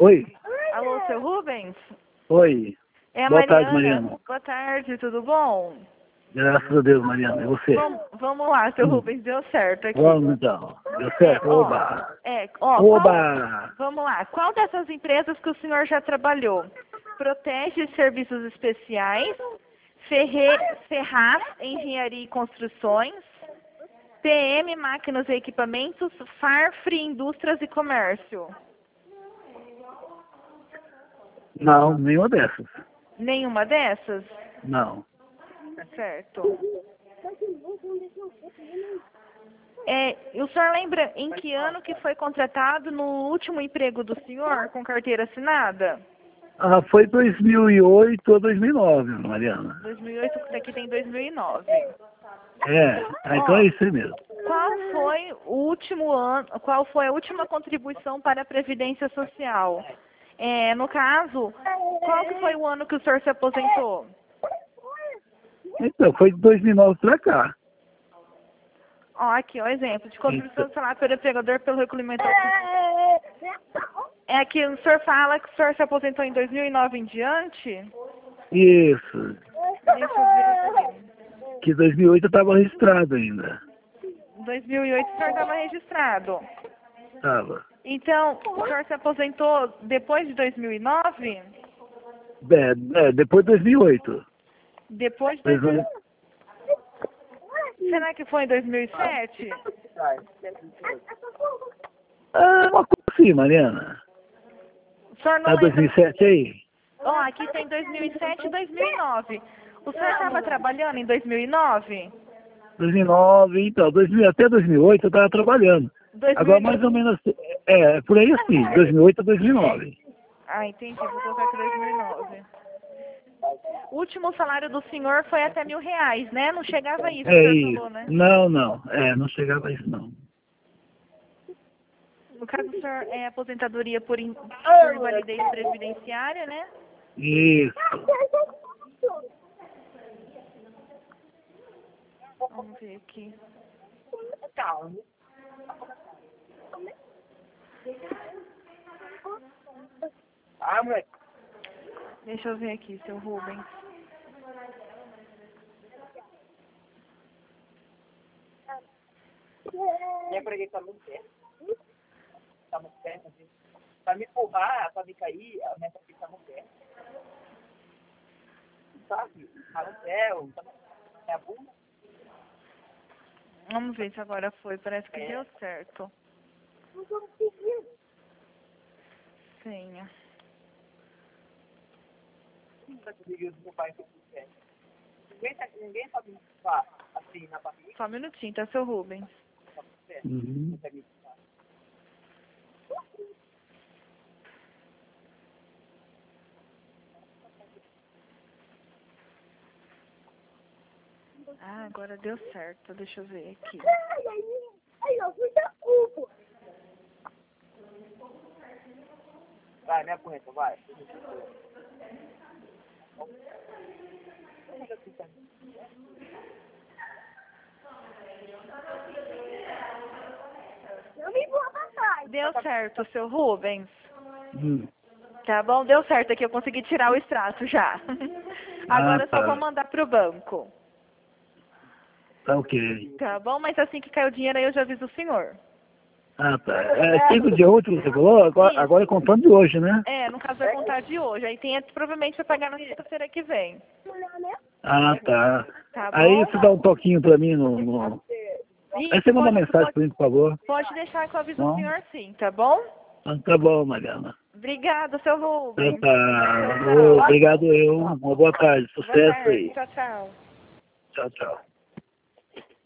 Oi. Alô, seu Rubens? Oi. É a Boa Mariana. tarde, Mariana. Boa tarde, tudo bom? Graças a Deus, Mariana. E você? Vamos lá, seu Rubens, deu certo aqui. Vamos então. Deu certo? Oba. Oba. Vamos lá. Qual dessas empresas que o senhor já trabalhou? Protege Serviços Especiais, Ferraz Engenharia e Construções, PM Máquinas e Equipamentos, Farfre Indústrias e Comércio. Não, nenhuma dessas. Nenhuma dessas? Não. Certo. E o senhor lembra em que ano que foi contratado no último emprego do senhor com carteira assinada? Ah, foi 2008 ou 2009, Mariana. 2008, aqui tem 2009. Então é isso aí mesmo. Qual foi o último ano, qual foi a última contribuição para a Previdência Social? No caso, qual que foi o ano que o senhor se aposentou? Então, foi de 2009 pra cá. Aqui, exemplo de contribuição do salário pelo empregador pelo recolhimento. Aqui o senhor fala que o senhor se aposentou em 2009 em diante? Isso. Deixa eu ver aqui. Que 2008 eu estava registrado ainda. 2008 o senhor estava registrado. Tava. Então, o senhor se aposentou depois de 2009? Depois de 2008. Depois de 2008. Será que foi em 2007? Uma coisa assim, Mariana. O senhor não Tá 2007 aí? Aqui tem 2007 e 2009. O senhor estava trabalhando em 2009? 2009, então, até 2008 eu estava trabalhando. 2009. Agora mais ou menos, por aí assim, 2008 a 2009. Entendi, vou colocar aqui 2009. O último salário do senhor foi até R$1.000, né? Não chegava a isso, o senhor falou, né? Não, não chegava a isso não. No caso, o senhor é aposentadoria por invalidez previdenciária, né? Isso. Vamos ver aqui. Moleque. Deixa eu ver aqui, seu Rubens. E é por aqui que tá muito perto. Tá muito perto, assim. Pra me empurrar, pra me cair, a meta aqui tá muito perto. Sabe? Tá no céu, tá no... a bunda. Vamos ver se agora foi. Parece que deu certo. Senha. Ninguém sabe assim na barriga. Só um minutinho, tá, seu Rubens? Uhum. Agora deu certo. Deixa eu ver aqui. Vai, me apunheta, vai. Deu certo, seu Rubens? Hum. Tá bom, deu certo aqui. Eu consegui tirar o extrato já. Agora eu só vou mandar pro banco. Tá ok. Tá bom, mas assim que cair o dinheiro aí eu já aviso o senhor. Tá. 5 de outro você falou? Agora é contando de hoje, né? No caso vai contar de hoje. Aí tem provavelmente vai pagar na sexta-feira que vem. Tá. Tá bom? Aí você dá um toquinho pra mim no... Aí você manda mensagem pra mim, por favor. Pode deixar que eu aviso o senhor sim, tá bom? Tá bom, Mariana. Obrigada, seu Rubens. Obrigado eu. Uma boa tarde. Sucesso aí. Tchau, tchau. Tchau, tchau.